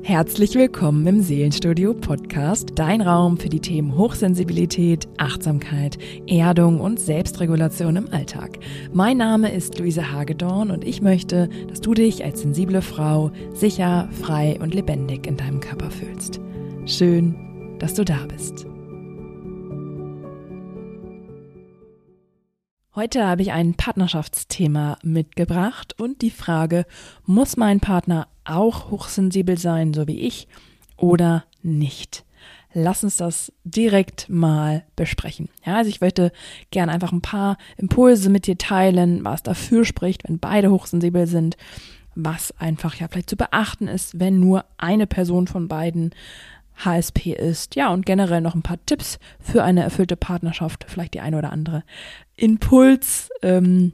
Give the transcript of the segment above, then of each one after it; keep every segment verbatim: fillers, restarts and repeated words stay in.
Herzlich willkommen im Seelenstudio Podcast, dein Raum für die Themen Hochsensibilität, Achtsamkeit, Erdung und Selbstregulation im Alltag. Mein Name ist Luise Hagedorn und ich möchte, dass du dich als sensible Frau sicher, frei und lebendig in deinem Körper fühlst. Schön, dass du da bist. Heute habe ich ein Partnerschaftsthema mitgebracht und die Frage, muss mein Partner auch hochsensibel sein, so wie ich, oder nicht? Lass uns das direkt mal besprechen. Ja, also ich möchte gerne einfach ein paar Impulse mit dir teilen, was dafür spricht, wenn beide hochsensibel sind, was einfach ja vielleicht zu beachten ist, wenn nur eine Person von beiden H S P ist. Ja, und generell noch ein paar Tipps für eine erfüllte Partnerschaft, vielleicht die eine oder andere Impuls, ähm,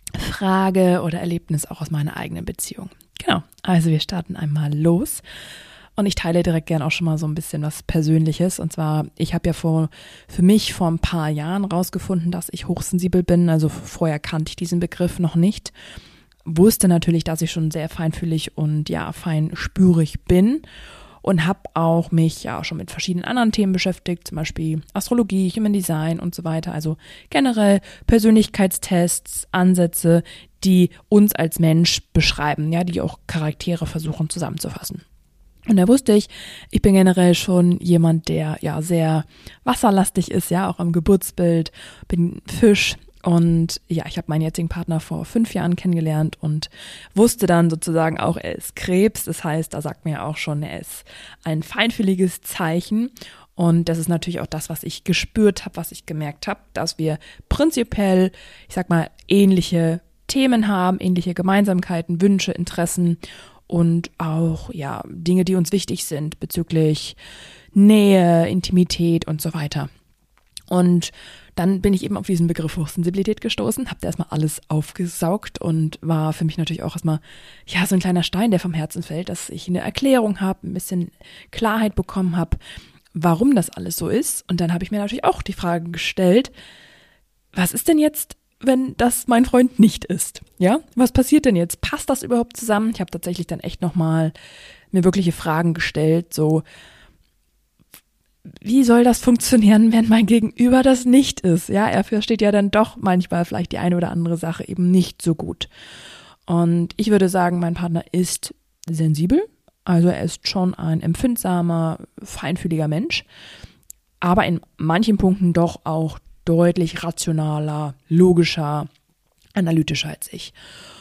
Frage oder Erlebnis auch aus meiner eigenen Beziehung. Genau, also wir starten einmal los und ich teile direkt gerne auch schon mal so ein bisschen was Persönliches. Und zwar, ich habe ja vor für mich vor ein paar Jahren rausgefunden, dass ich hochsensibel bin. Also vorher kannte ich diesen Begriff noch nicht. Wusste natürlich, dass ich schon sehr feinfühlig und ja, feinspürig bin. Und habe auch mich ja schon mit verschiedenen anderen Themen beschäftigt, zum Beispiel Astrologie, Human Design und so weiter. Also generell Persönlichkeitstests, Ansätze, die uns als Mensch beschreiben, ja, die auch Charaktere versuchen zusammenzufassen. Und da wusste ich, ich bin generell schon jemand, der ja sehr wasserlastig ist, ja, auch am Geburtsbild, bin Fisch. Und ja, ich habe meinen jetzigen Partner vor fünf Jahren kennengelernt und wusste dann sozusagen auch, er ist Krebs. Das heißt, da sagt mir ja auch schon, er ist ein feinfühliges Zeichen. Und das ist natürlich auch das, was ich gespürt habe, was ich gemerkt habe, dass wir prinzipiell, ich sag mal, ähnliche Themen haben, ähnliche Gemeinsamkeiten, Wünsche, Interessen und auch ja Dinge, die uns wichtig sind bezüglich Nähe, Intimität und so weiter. Und dann bin ich eben auf diesen Begriff Hochsensibilität gestoßen, habe da erstmal alles aufgesaugt und war für mich natürlich auch erstmal ja so ein kleiner Stein, der vom Herzen fällt, dass ich eine Erklärung habe, ein bisschen Klarheit bekommen habe, warum das alles so ist. Und dann habe ich mir natürlich auch die Frage gestellt, was ist denn jetzt, wenn das mein Freund nicht ist? Ja, was passiert denn jetzt? Passt das überhaupt zusammen? Ich habe tatsächlich dann echt nochmal mir wirkliche Fragen gestellt, so wie soll das funktionieren, wenn mein Gegenüber das nicht ist? Ja, er versteht ja dann doch manchmal vielleicht die eine oder andere Sache eben nicht so gut. Und ich würde sagen, mein Partner ist sensibel, also er ist schon ein empfindsamer, feinfühliger Mensch, aber in manchen Punkten doch auch deutlich rationaler, logischer, analytischer als ich.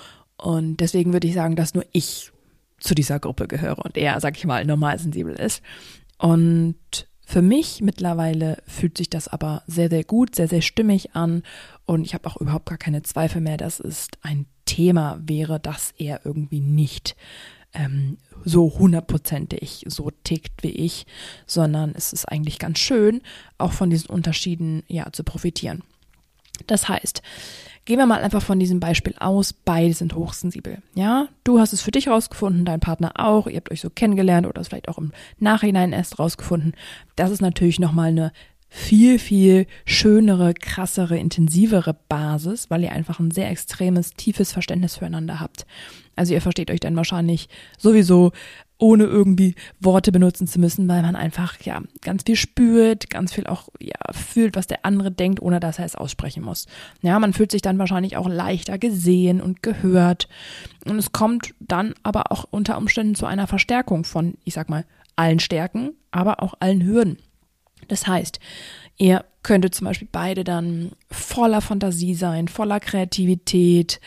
Und deswegen würde ich sagen, dass nur ich zu dieser Gruppe gehöre und er, sag ich mal, normal sensibel ist. Und für mich mittlerweile fühlt sich das aber sehr, sehr gut, sehr, sehr stimmig an und ich habe auch überhaupt gar keine Zweifel mehr, dass es ein Thema wäre, dass er irgendwie nicht ähm, so hundertprozentig so tickt wie ich, sondern es ist eigentlich ganz schön, auch von diesen Unterschieden ja zu profitieren. Das heißt, gehen wir mal einfach von diesem Beispiel aus, beide sind hochsensibel. Ja, du hast es für dich rausgefunden, dein Partner auch, ihr habt euch so kennengelernt oder es vielleicht auch im Nachhinein erst rausgefunden. Das ist natürlich nochmal eine viel, viel schönere, krassere, intensivere Basis, weil ihr einfach ein sehr extremes, tiefes Verständnis füreinander habt. Also ihr versteht euch dann wahrscheinlich sowieso ohne irgendwie Worte benutzen zu müssen, weil man einfach ja ganz viel spürt, ganz viel auch ja fühlt, was der andere denkt, ohne dass er es aussprechen muss. Ja, man fühlt sich dann wahrscheinlich auch leichter gesehen und gehört und es kommt dann aber auch unter Umständen zu einer Verstärkung von, ich sag mal, allen Stärken, aber auch allen Hürden. Das heißt, ihr könntet zum Beispiel beide dann voller Fantasie sein, voller Kreativität,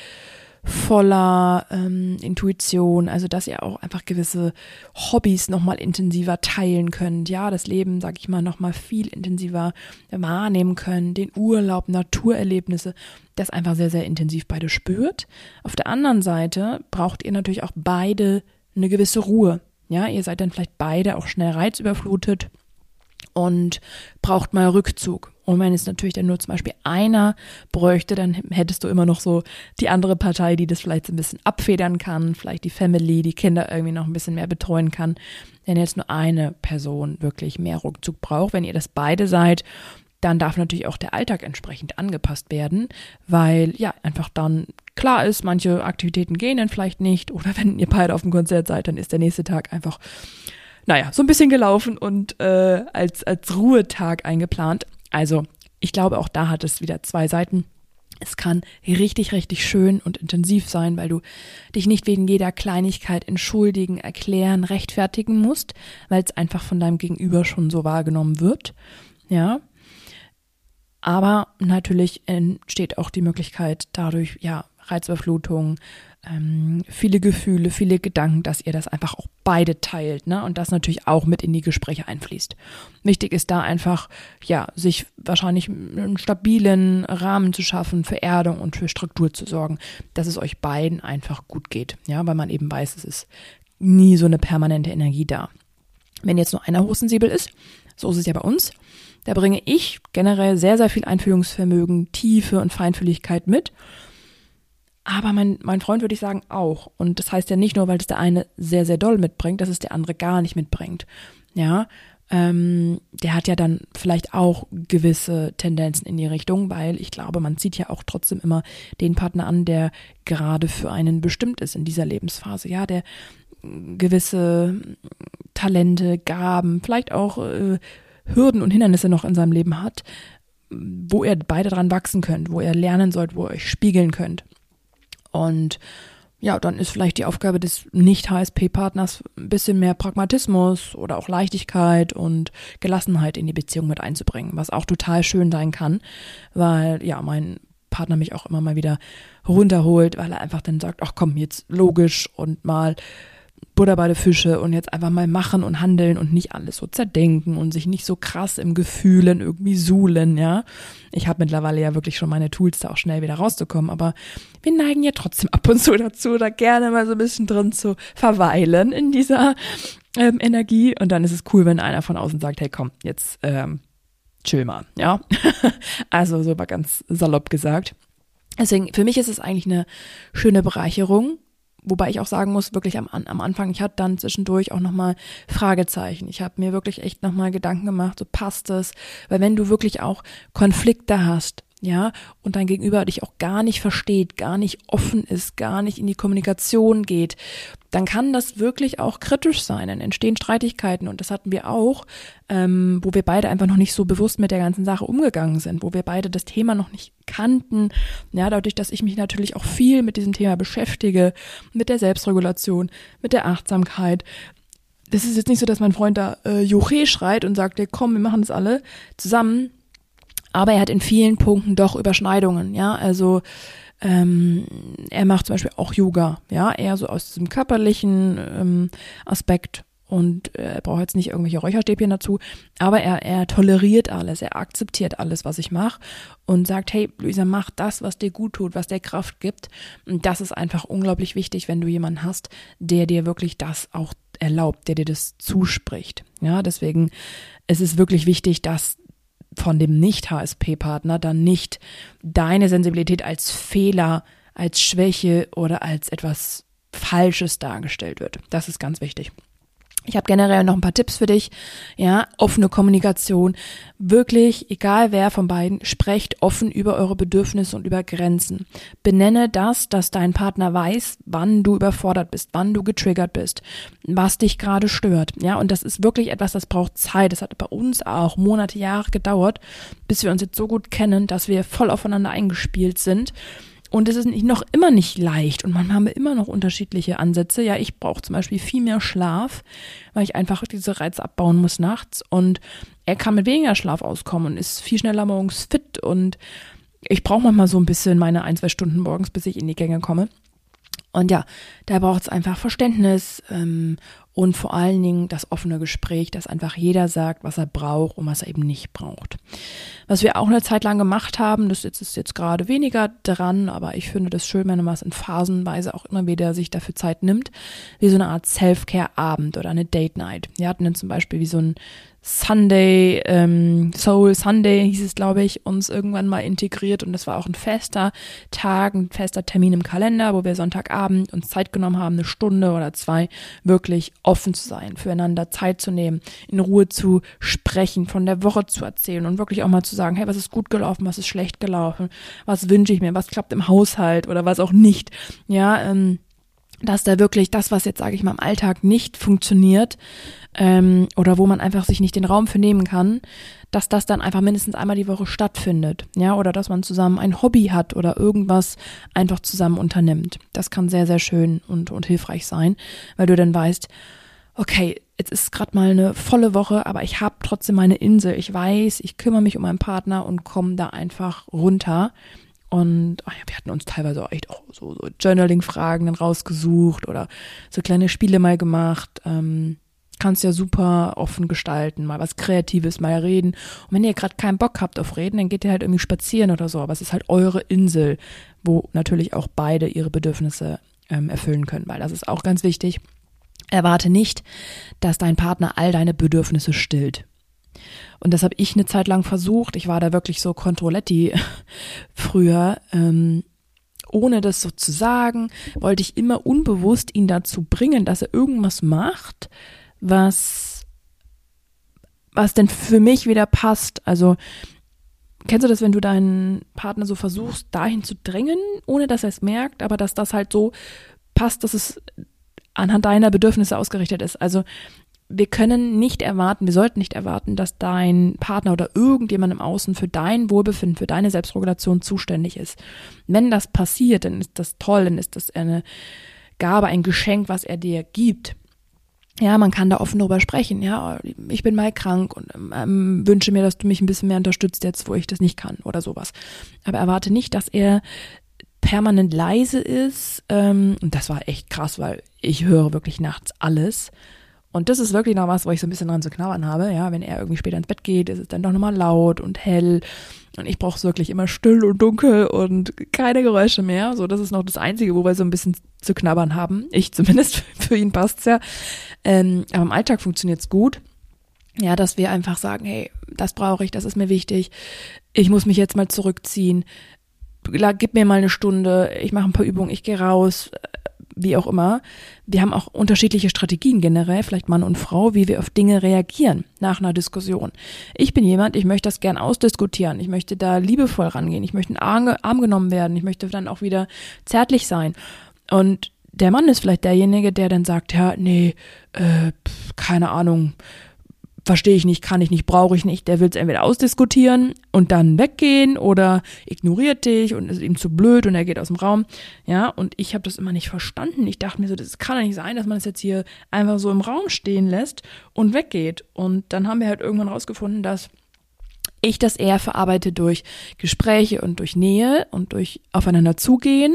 voller ähm, Intuition, also dass ihr auch einfach gewisse Hobbys nochmal intensiver teilen könnt, ja, das Leben, sag ich mal, nochmal viel intensiver wahrnehmen könnt, den Urlaub, Naturerlebnisse, das einfach sehr, sehr intensiv beide spürt. Auf der anderen Seite braucht ihr natürlich auch beide eine gewisse Ruhe, ja, ihr seid dann vielleicht beide auch schnell reizüberflutet und braucht mal Rückzug. Und wenn es natürlich dann nur zum Beispiel einer bräuchte, dann hättest du immer noch so die andere Partei, die das vielleicht so ein bisschen abfedern kann, vielleicht die Family, die Kinder irgendwie noch ein bisschen mehr betreuen kann. Wenn jetzt nur eine Person wirklich mehr Rückzug braucht, wenn ihr das beide seid, dann darf natürlich auch der Alltag entsprechend angepasst werden, weil ja einfach dann klar ist, manche Aktivitäten gehen dann vielleicht nicht oder wenn ihr beide auf dem Konzert seid, dann ist der nächste Tag einfach, naja, so ein bisschen gelaufen und äh, als, als Ruhetag eingeplant. Also ich glaube, auch da hat es wieder zwei Seiten. Es kann richtig, richtig schön und intensiv sein, weil du dich nicht wegen jeder Kleinigkeit entschuldigen, erklären, rechtfertigen musst, weil es einfach von deinem Gegenüber schon so wahrgenommen wird. Ja. Aber natürlich entsteht auch die Möglichkeit dadurch, ja, Reizüberflutung, ähm, viele Gefühle, viele Gedanken, dass ihr das einfach auch beide teilt, ne? Und das natürlich auch mit in die Gespräche einfließt. Wichtig ist da einfach, ja, sich wahrscheinlich einen stabilen Rahmen zu schaffen, für Erdung und für Struktur zu sorgen, dass es euch beiden einfach gut geht, ja, weil man eben weiß, es ist nie so eine permanente Energie da. Wenn jetzt nur einer hochsensibel ist, so ist es ja bei uns, da bringe ich generell sehr, sehr viel Einfühlungsvermögen, Tiefe und Feinfühligkeit mit. Aber mein, mein Freund würde ich sagen auch. Und das heißt ja nicht nur, weil das der eine sehr, sehr doll mitbringt, dass es der andere gar nicht mitbringt. Ja, ähm, der hat ja dann vielleicht auch gewisse Tendenzen in die Richtung, weil ich glaube, man zieht ja auch trotzdem immer den Partner an, der gerade für einen bestimmt ist in dieser Lebensphase. Ja, der gewisse Talente, Gaben, vielleicht auch äh, Hürden und Hindernisse noch in seinem Leben hat, wo ihr beide dran wachsen könnt, wo ihr lernen sollt, wo ihr euch spiegeln könnt. Und ja, dann ist vielleicht die Aufgabe des Nicht-H S P-Partners ein bisschen mehr Pragmatismus oder auch Leichtigkeit und Gelassenheit in die Beziehung mit einzubringen, was auch total schön sein kann, weil ja, mein Partner mich auch immer mal wieder runterholt, weil er einfach dann sagt, ach komm, jetzt logisch und mal Butter bei den Fische und jetzt einfach mal machen und handeln und nicht alles so zerdenken und sich nicht so krass im Gefühlen irgendwie suhlen, ja. Ich habe mittlerweile ja wirklich schon meine Tools, da auch schnell wieder rauszukommen, aber wir neigen ja trotzdem ab und zu dazu, da gerne mal so ein bisschen drin zu verweilen in dieser ähm, Energie und dann ist es cool, wenn einer von außen sagt, hey komm, jetzt ähm, chill mal, ja. Also so war ganz salopp gesagt. Deswegen, für mich ist es eigentlich eine schöne Bereicherung. Wobei ich auch sagen muss, wirklich am, am Anfang, ich hatte dann zwischendurch auch nochmal Fragezeichen. Ich habe mir wirklich echt nochmal Gedanken gemacht, so passt es? Weil wenn du wirklich auch Konflikte hast, ja, und dein Gegenüber dich auch gar nicht versteht, gar nicht offen ist, gar nicht in die Kommunikation geht, dann kann das wirklich auch kritisch sein. Dann entstehen Streitigkeiten und das hatten wir auch, ähm, wo wir beide einfach noch nicht so bewusst mit der ganzen Sache umgegangen sind, wo wir beide das Thema noch nicht kannten. Ja, dadurch, dass ich mich natürlich auch viel mit diesem Thema beschäftige, mit der Selbstregulation, mit der Achtsamkeit. Das ist jetzt nicht so, dass mein Freund da äh, Juche schreit und sagt, ja, komm, wir machen das alle zusammen. Aber er hat in vielen Punkten doch Überschneidungen, ja, also ähm, er macht zum Beispiel auch Yoga, ja, eher so aus diesem körperlichen ähm, Aspekt und äh, er braucht jetzt nicht irgendwelche Räucherstäbchen dazu, aber er, er toleriert alles, er akzeptiert alles, was ich mache und sagt, hey, Luisa, mach das, was dir gut tut, was dir Kraft gibt und das ist einfach unglaublich wichtig, wenn du jemanden hast, der dir wirklich das auch erlaubt, der dir das zuspricht, ja, deswegen ist es wirklich wichtig, dass von dem Nicht-H S P-Partner dann nicht deine Sensibilität als Fehler, als Schwäche oder als etwas Falsches dargestellt wird. Das ist ganz wichtig. Ich habe generell noch ein paar Tipps für dich. Ja, offene Kommunikation. Wirklich, egal wer von beiden, sprecht offen über eure Bedürfnisse und über Grenzen. Benenne das, dass dein Partner weiß, wann du überfordert bist, wann du getriggert bist, was dich gerade stört. Ja, und das ist wirklich etwas, das braucht Zeit. Das hat bei uns auch Monate, Jahre gedauert, bis wir uns jetzt so gut kennen, dass wir voll aufeinander eingespielt sind. Und es ist noch immer nicht leicht und manchmal haben wir immer noch unterschiedliche Ansätze. Ja, ich brauche zum Beispiel viel mehr Schlaf, weil ich einfach diese Reize abbauen muss nachts. Und er kann mit weniger Schlaf auskommen und ist viel schneller morgens fit. Und ich brauche manchmal so ein bisschen meine ein, zwei Stunden morgens, bis ich in die Gänge komme. Und ja, da braucht es einfach Verständnis ähm, und vor allen Dingen das offene Gespräch, dass einfach jeder sagt, was er braucht und was er eben nicht braucht. Was wir auch eine Zeit lang gemacht haben, das ist jetzt, jetzt gerade weniger dran, aber ich finde das schön, wenn man es in phasenweise auch immer wieder sich dafür Zeit nimmt, wie so eine Art Self-Care-Abend oder eine Date-Night. Wir hatten dann zum Beispiel wie so ein Sunday, ähm, Soul Sunday hieß es, glaube ich, uns irgendwann mal integriert und das war auch ein fester Tag, ein fester Termin im Kalender, wo wir Sonntagabend uns Zeit genommen haben, eine Stunde oder zwei wirklich offen zu sein, füreinander Zeit zu nehmen, in Ruhe zu sprechen, von der Woche zu erzählen und wirklich auch mal zu sagen, hey, was ist gut gelaufen, was ist schlecht gelaufen, was wünsche ich mir, was klappt im Haushalt oder was auch nicht, ja, ähm, dass da wirklich das, was jetzt, sage ich mal, im Alltag nicht funktioniert ähm, oder wo man einfach sich nicht den Raum für nehmen kann, dass das dann einfach mindestens einmal die Woche stattfindet, ja, oder dass man zusammen ein Hobby hat oder irgendwas einfach zusammen unternimmt. Das kann sehr, sehr schön und, und hilfreich sein, weil du dann weißt, okay, jetzt ist gerade mal eine volle Woche, aber ich habe trotzdem meine Insel. Ich weiß, ich kümmere mich um meinen Partner und komme da einfach runter. Und oh ja, wir hatten uns teilweise auch echt auch so, so Journaling-Fragen dann rausgesucht oder so kleine Spiele mal gemacht. Ähm, kannst ja super offen gestalten, mal was Kreatives, mal reden. Und wenn ihr gerade keinen Bock habt auf Reden, dann geht ihr halt irgendwie spazieren oder so. Aber es ist halt eure Insel, wo natürlich auch beide ihre Bedürfnisse ähm, erfüllen können, weil das ist auch ganz wichtig. Erwarte nicht, dass dein Partner all deine Bedürfnisse stillt. Und das habe ich eine Zeit lang versucht. Ich war da wirklich so Controletti früher. Ähm, ohne das so zu sagen, wollte ich immer unbewusst ihn dazu bringen, dass er irgendwas macht, was, was denn für mich wieder passt. Also kennst du das, wenn du deinen Partner so versuchst, dahin zu drängen, ohne dass er es merkt, aber dass das halt so passt, dass es anhand deiner Bedürfnisse ausgerichtet ist. Also wir können nicht erwarten, wir sollten nicht erwarten, dass dein Partner oder irgendjemand im Außen für dein Wohlbefinden, für deine Selbstregulation zuständig ist. Wenn das passiert, dann ist das toll, dann ist das eine Gabe, ein Geschenk, was er dir gibt. Ja, man kann da offen drüber sprechen. Ja, ich bin mal krank und ähm, wünsche mir, dass du mich ein bisschen mehr unterstützt jetzt, wo ich das nicht kann oder sowas. Aber erwarte nicht, dass er permanent leise ist. Ähm, und das war echt krass, weil ich höre wirklich nachts alles. Und das ist wirklich noch was, wo ich so ein bisschen dran zu knabbern habe. Ja, wenn er irgendwie später ins Bett geht, ist es dann doch nochmal laut und hell. Und ich brauche es wirklich immer still und dunkel und keine Geräusche mehr. So, das ist noch das Einzige, wo wir so ein bisschen zu knabbern haben. Ich zumindest, für ihn passt's ja. Ähm, aber im Alltag funktioniert's gut. Ja, dass wir einfach sagen, hey, das brauche ich, das ist mir wichtig. Ich muss mich jetzt mal zurückziehen. Gib mir mal eine Stunde, ich mache ein paar Übungen, ich gehe raus, wie auch immer. Wir haben auch unterschiedliche Strategien generell, vielleicht Mann und Frau, wie wir auf Dinge reagieren nach einer Diskussion. Ich bin jemand, ich möchte das gern ausdiskutieren, ich möchte da liebevoll rangehen, ich möchte in den Arm, Arm genommen werden, ich möchte dann auch wieder zärtlich sein. Und der Mann ist vielleicht derjenige, der dann sagt, ja, nee, äh, keine Ahnung, verstehe ich nicht, kann ich nicht, brauche ich nicht. Der will es entweder ausdiskutieren und dann weggehen oder ignoriert dich und ist ihm zu blöd und er geht aus dem Raum. Ja, und ich habe das immer nicht verstanden. Ich dachte mir so, das kann doch nicht sein, dass man das jetzt hier einfach so im Raum stehen lässt und weggeht. Und dann haben wir halt irgendwann rausgefunden, dass ich das eher verarbeite durch Gespräche und durch Nähe und durch aufeinander zugehen.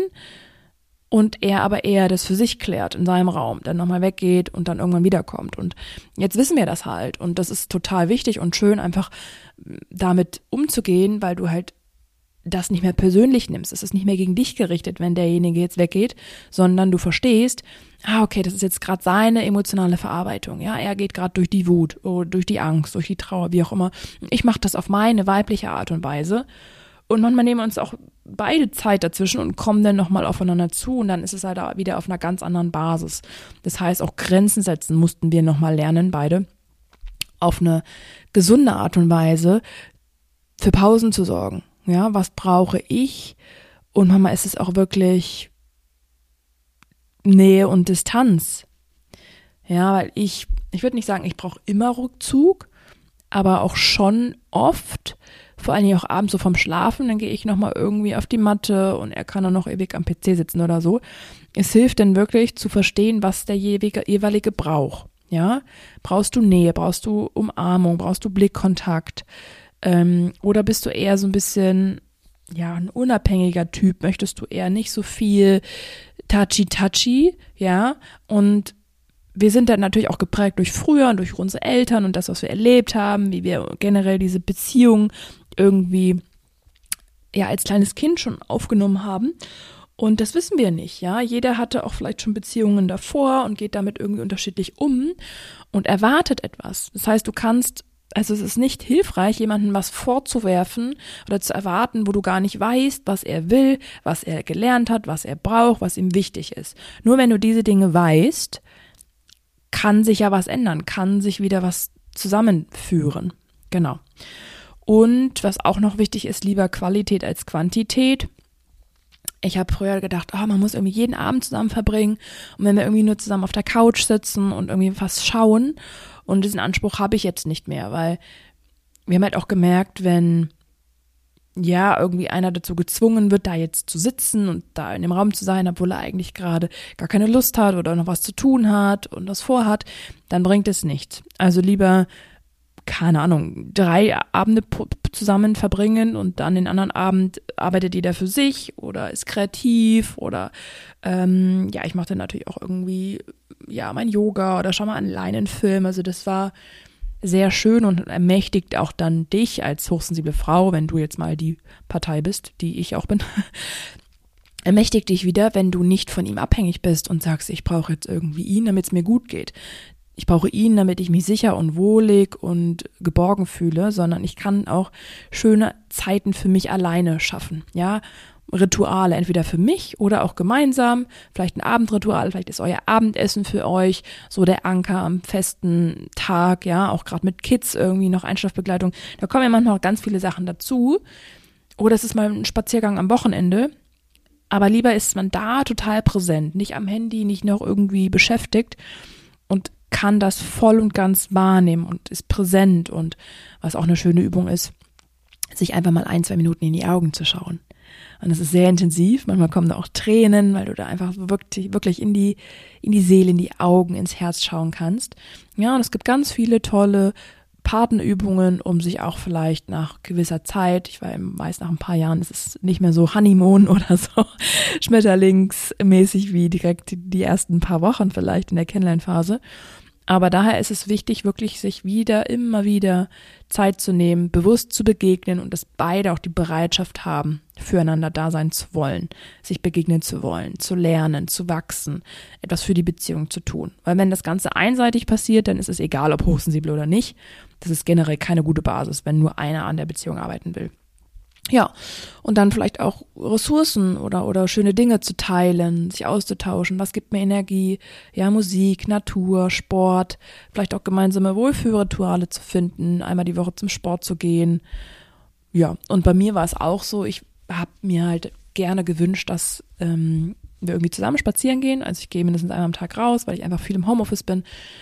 Und er aber eher das für sich klärt in seinem Raum, dann nochmal weggeht und dann irgendwann wiederkommt. Und jetzt wissen wir das halt. Und das ist total wichtig und schön, einfach damit umzugehen, weil du halt das nicht mehr persönlich nimmst. Es ist nicht mehr gegen dich gerichtet, wenn derjenige jetzt weggeht, sondern du verstehst, ah, okay, das ist jetzt gerade seine emotionale Verarbeitung. Ja, er geht gerade durch die Wut, durch die Angst, durch die Trauer, wie auch immer. Ich mache das auf meine weibliche Art und Weise. Und manchmal nehmen wir uns auch beide Zeit dazwischen und kommen dann nochmal aufeinander zu und dann ist es halt wieder auf einer ganz anderen Basis. Das heißt, auch Grenzen setzen mussten wir nochmal lernen, beide, auf eine gesunde Art und Weise für Pausen zu sorgen. Ja, was brauche ich? Und manchmal ist es auch wirklich Nähe und Distanz. Ja, weil ich, ich würde nicht sagen, ich brauche immer Rückzug, aber auch schon oft, vor allem auch abends so vom Schlafen, dann gehe ich nochmal irgendwie auf die Matte und er kann dann noch ewig am P C sitzen oder so. Es hilft dann wirklich zu verstehen, was der jeweilige braucht. Ja, brauchst du Nähe, brauchst du Umarmung, brauchst du Blickkontakt, ähm, oder bist du eher so ein bisschen, ja, ein unabhängiger Typ, möchtest du eher nicht so viel touchy-touchy, ja, und wir sind dann natürlich auch geprägt durch früher und durch unsere Eltern und das, was wir erlebt haben, wie wir generell diese Beziehung irgendwie ja als kleines Kind schon aufgenommen haben. Und das wissen wir nicht, ja. Jeder hatte auch vielleicht schon Beziehungen davor und geht damit irgendwie unterschiedlich um und erwartet etwas. Das heißt, du kannst Also es ist nicht hilfreich, jemandem was vorzuwerfen oder zu erwarten, wo du gar nicht weißt, was er will, was er gelernt hat, was er braucht, was ihm wichtig ist. Nur wenn du diese Dinge weißt, kann sich ja was ändern, kann sich wieder was zusammenführen. Genau. Und was auch noch wichtig ist, lieber Qualität als Quantität. Ich habe früher gedacht, oh, man muss irgendwie jeden Abend zusammen verbringen und wenn wir irgendwie nur zusammen auf der Couch sitzen und irgendwie was schauen. Und diesen Anspruch habe ich jetzt nicht mehr, weil wir haben halt auch gemerkt, wenn ja irgendwie einer dazu gezwungen wird, da jetzt zu sitzen und da in dem Raum zu sein, obwohl er eigentlich gerade gar keine Lust hat oder noch was zu tun hat und was vorhat, dann bringt es nichts. Also lieber, keine Ahnung, drei Abende zusammen verbringen und dann den anderen Abend arbeitet jeder für sich oder ist kreativ oder ähm, ja, ich mache dann natürlich auch irgendwie ja mein Yoga oder schau mal alleine einen Film. Also das war sehr schön und ermächtigt auch dann dich als hochsensible Frau, wenn du jetzt mal die Partei bist, die ich auch bin, ermächtigt dich wieder, wenn du nicht von ihm abhängig bist und sagst, ich brauche jetzt irgendwie ihn, damit es mir gut geht. Ich brauche ihn, damit ich mich sicher und wohlig und geborgen fühle, sondern ich kann auch schöne Zeiten für mich alleine schaffen, ja, Rituale, entweder für mich oder auch gemeinsam, vielleicht ein Abendritual, vielleicht ist euer Abendessen für euch so der Anker am festen Tag, ja, auch gerade mit Kids irgendwie noch Einschlafbegleitung, da kommen ja manchmal auch ganz viele Sachen dazu, oder es ist mal ein Spaziergang am Wochenende, aber lieber ist man da total präsent, nicht am Handy, nicht noch irgendwie beschäftigt und kann das voll und ganz wahrnehmen und ist präsent und was auch eine schöne Übung ist, sich einfach mal ein, zwei Minuten in die Augen zu schauen. Und das ist sehr intensiv, manchmal kommen da auch Tränen, weil du da einfach wirklich, wirklich in die, in die Seele, in die Augen, ins Herz schauen kannst. Ja, und es gibt ganz viele tolle Patenübungen, um sich auch vielleicht nach gewisser Zeit, ich weiß nach ein paar Jahren, es ist nicht mehr so Honeymoon oder so schmetterlingsmäßig wie direkt die ersten paar Wochen vielleicht in der Kennenlernphase. Aber daher ist es wichtig, wirklich sich wieder, immer wieder Zeit zu nehmen, bewusst zu begegnen und dass beide auch die Bereitschaft haben, füreinander da sein zu wollen, sich begegnen zu wollen, zu lernen, zu wachsen, etwas für die Beziehung zu tun. Weil wenn das Ganze einseitig passiert, dann ist es egal, ob hochsensibel oder nicht. Das ist generell keine gute Basis, wenn nur einer an der Beziehung arbeiten will. Ja, und dann vielleicht auch Ressourcen oder oder schöne Dinge zu teilen, sich auszutauschen, was gibt mir Energie, ja, Musik, Natur, Sport, vielleicht auch gemeinsame Wohlfühlrituale zu finden, einmal die Woche zum Sport zu gehen. Ja, und bei mir war es auch so, ich habe mir halt gerne gewünscht, dass ähm, wir irgendwie zusammen spazieren gehen, also ich gehe mindestens einmal am Tag raus, weil ich einfach viel im Homeoffice bin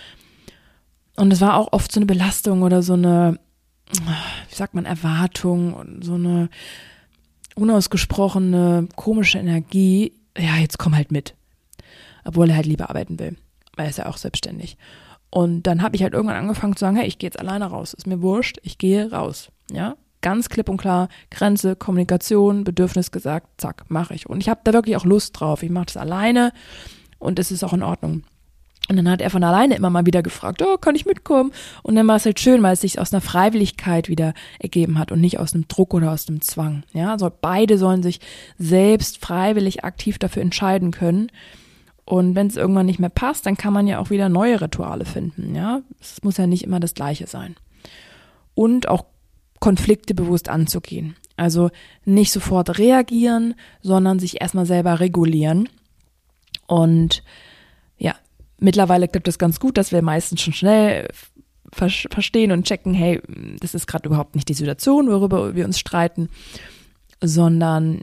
und es war auch oft so eine Belastung oder so eine, wie sagt man, Erwartung und so eine unausgesprochene, komische Energie, ja, jetzt komm halt mit. Obwohl er halt lieber arbeiten will, weil er ist ja auch selbstständig. Und dann habe ich halt irgendwann angefangen zu sagen, hey, ich gehe jetzt alleine raus, ist mir wurscht, ich gehe raus, ja. Ganz klipp und klar, Grenze, Kommunikation, Bedürfnis gesagt, zack, mache ich. Und ich habe da wirklich auch Lust drauf, ich mache das alleine und es ist auch in Ordnung. Und dann hat er von alleine immer mal wieder gefragt, oh, kann ich mitkommen? Und dann war es halt schön, weil es sich aus einer Freiwilligkeit wieder ergeben hat und nicht aus einem Druck oder aus einem Zwang. Ja, also beide sollen sich selbst freiwillig aktiv dafür entscheiden können. Und wenn es irgendwann nicht mehr passt, dann kann man ja auch wieder neue Rituale finden. Ja, es muss ja nicht immer das Gleiche sein. Und auch Konflikte bewusst anzugehen. Also nicht sofort reagieren, sondern sich erstmal selber regulieren. Und ja, mittlerweile klappt das ganz gut, dass wir meistens schon schnell ver- verstehen und checken, hey, das ist gerade überhaupt nicht die Situation, worüber wir uns streiten, sondern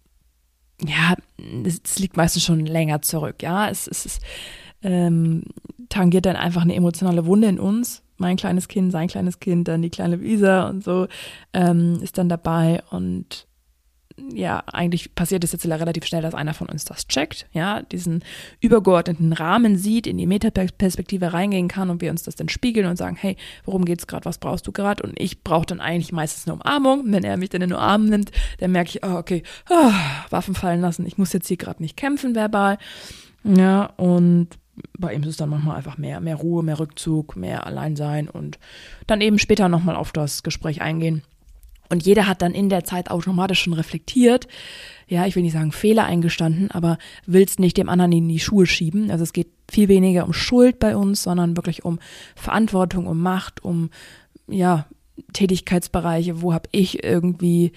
ja, es liegt meistens schon länger zurück, ja, es, es, es ähm, tangiert dann einfach eine emotionale Wunde in uns, mein kleines Kind, sein kleines Kind, dann die kleine Luisa und so ähm, ist dann dabei und ja, eigentlich passiert es jetzt relativ schnell, dass einer von uns das checkt, ja, diesen übergeordneten Rahmen sieht, in die Metaperspektive reingehen kann und wir uns das dann spiegeln und sagen, hey, worum geht's gerade, was brauchst du gerade? Und ich brauche dann eigentlich meistens eine Umarmung. Wenn er mich dann in den Arm nimmt, dann merke ich, oh, okay, oh, Waffen fallen lassen, ich muss jetzt hier gerade nicht kämpfen verbal, ja, und bei ihm ist es dann manchmal einfach mehr, mehr Ruhe, mehr Rückzug, mehr Alleinsein und dann eben später nochmal auf das Gespräch eingehen. Und jeder hat dann in der Zeit automatisch schon reflektiert, ja, ich will nicht sagen Fehler eingestanden, aber will's nicht dem anderen in die Schuhe schieben. Also es geht viel weniger um Schuld bei uns, sondern wirklich um Verantwortung, um Macht, um ja, Tätigkeitsbereiche, wo habe ich irgendwie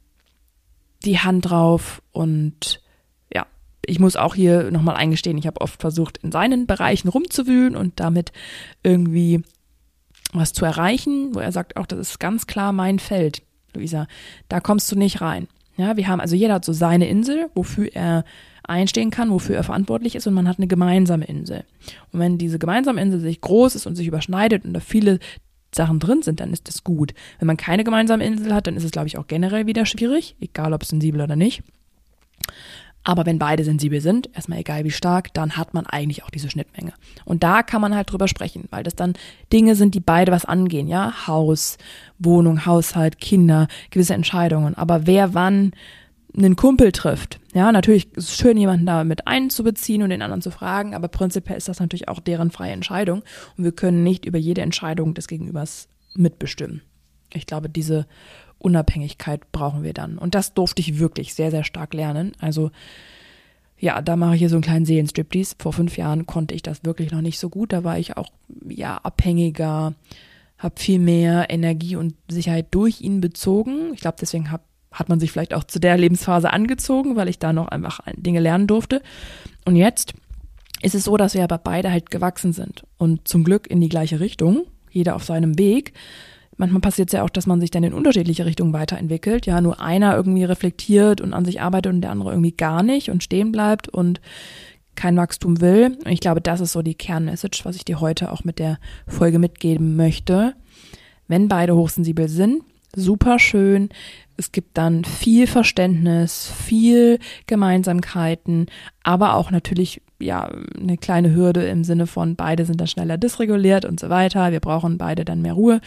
die Hand drauf und ja, ich muss auch hier nochmal eingestehen, ich habe oft versucht, in seinen Bereichen rumzuwühlen und damit irgendwie was zu erreichen, wo er sagt auch, das ist ganz klar mein Feld, Luisa, da kommst du nicht rein. Ja, wir haben also, jeder hat so seine Insel, wofür er einstehen kann, wofür er verantwortlich ist und man hat eine gemeinsame Insel. Und wenn diese gemeinsame Insel sich groß ist und sich überschneidet und da viele Sachen drin sind, dann ist das gut. Wenn man keine gemeinsame Insel hat, dann ist es, glaube ich, auch generell wieder schwierig, egal ob sensibel oder nicht. Aber wenn beide sensibel sind, erstmal egal wie stark, dann hat man eigentlich auch diese Schnittmenge. Und da kann man halt drüber sprechen, weil das dann Dinge sind, die beide was angehen, ja, Haus, Wohnung, Haushalt, Kinder, gewisse Entscheidungen. Aber wer wann einen Kumpel trifft, ja, natürlich ist es schön, jemanden da mit einzubeziehen und den anderen zu fragen, aber prinzipiell ist das natürlich auch deren freie Entscheidung und wir können nicht über jede Entscheidung des Gegenübers mitbestimmen. Ich glaube, diese Unabhängigkeit brauchen wir dann. Und das durfte ich wirklich sehr, sehr stark lernen. Also ja, da mache ich hier so einen kleinen Seelenstriptease. Vor fünf Jahren konnte ich das wirklich noch nicht so gut. Da war ich auch ja abhängiger, habe viel mehr Energie und Sicherheit durch ihn bezogen. Ich glaube, deswegen hab, hat man sich vielleicht auch zu der Lebensphase angezogen, weil ich da noch einfach Dinge lernen durfte. Und jetzt ist es so, dass wir aber beide halt gewachsen sind und zum Glück in die gleiche Richtung, jeder auf seinem Weg. Manchmal passiert es ja auch, dass man sich dann in unterschiedliche Richtungen weiterentwickelt. Ja, nur einer irgendwie reflektiert und an sich arbeitet und der andere irgendwie gar nicht und stehen bleibt und kein Wachstum will. Und ich glaube, das ist so die Kernmessage, was ich dir heute auch mit der Folge mitgeben möchte. Wenn beide hochsensibel sind, super schön. Es gibt dann viel Verständnis, viel Gemeinsamkeiten, aber auch natürlich ja eine kleine Hürde im Sinne von, beide sind dann schneller dysreguliert und so weiter. Wir brauchen beide dann mehr Ruhe.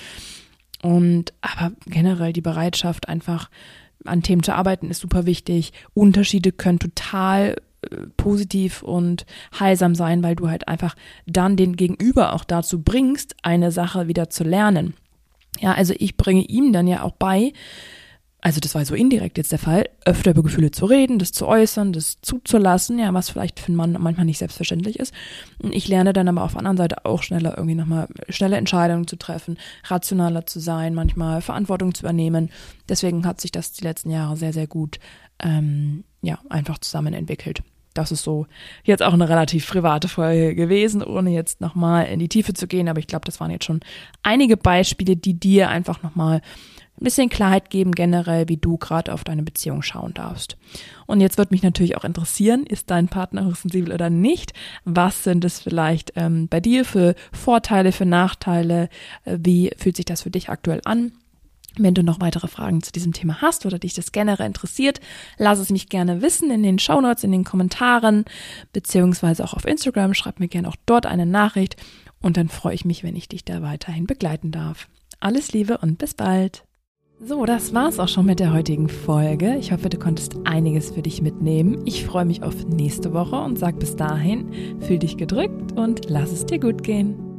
Und aber generell die Bereitschaft, einfach an Themen zu arbeiten, ist super wichtig. Unterschiede können total äh, positiv und heilsam sein, weil du halt einfach dann den Gegenüber auch dazu bringst, eine Sache wieder zu lernen. Ja, also ich bringe ihm dann ja auch bei, also das war so indirekt jetzt der Fall, öfter über Gefühle zu reden, das zu äußern, das zuzulassen, ja, was vielleicht für einen Mann manchmal nicht selbstverständlich ist. Und ich lerne dann aber auf der anderen Seite auch schneller irgendwie nochmal schnelle Entscheidungen zu treffen, rationaler zu sein, manchmal Verantwortung zu übernehmen. Deswegen hat sich das die letzten Jahre sehr, sehr gut, ähm, ja, einfach zusammen entwickelt. Das ist so jetzt auch eine relativ private Folge gewesen, ohne jetzt nochmal in die Tiefe zu gehen. Aber ich glaube, das waren jetzt schon einige Beispiele, die dir einfach nochmal ein bisschen Klarheit geben generell, wie du gerade auf deine Beziehung schauen darfst. Und jetzt wird mich natürlich auch interessieren, ist dein Partner hochsensibel oder nicht? Was sind es vielleicht ähm, bei dir für Vorteile, für Nachteile? Äh, wie fühlt sich das für dich aktuell an? Wenn du noch weitere Fragen zu diesem Thema hast oder dich das generell interessiert, lass es mich gerne wissen in den Shownotes, in den Kommentaren, beziehungsweise auch auf Instagram. Schreib mir gerne auch dort eine Nachricht und dann freue ich mich, wenn ich dich da weiterhin begleiten darf. Alles Liebe und bis bald! So, das war's auch schon mit der heutigen Folge. Ich hoffe, du konntest einiges für dich mitnehmen. Ich freue mich auf nächste Woche und sag bis dahin, fühl dich gedrückt und lass es dir gut gehen.